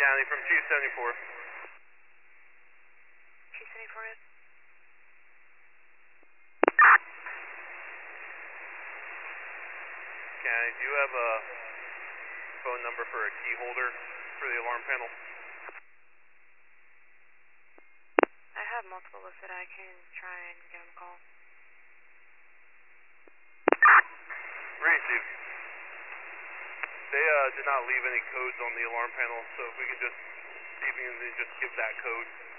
County from Chief 74. Chief 74 is? County, do you have a phone number for a key holder for the alarm panel? I have multiple listed. I can try and give them a call. Receive. They did not leave any codes on the alarm panel, so if we can just see if we can just give that code.